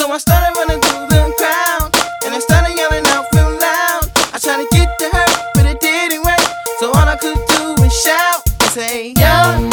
So I started running through the crowd, and I started yelling out real loud. I tried to get to her, but it didn't work. So all I could do was shout and say, yo.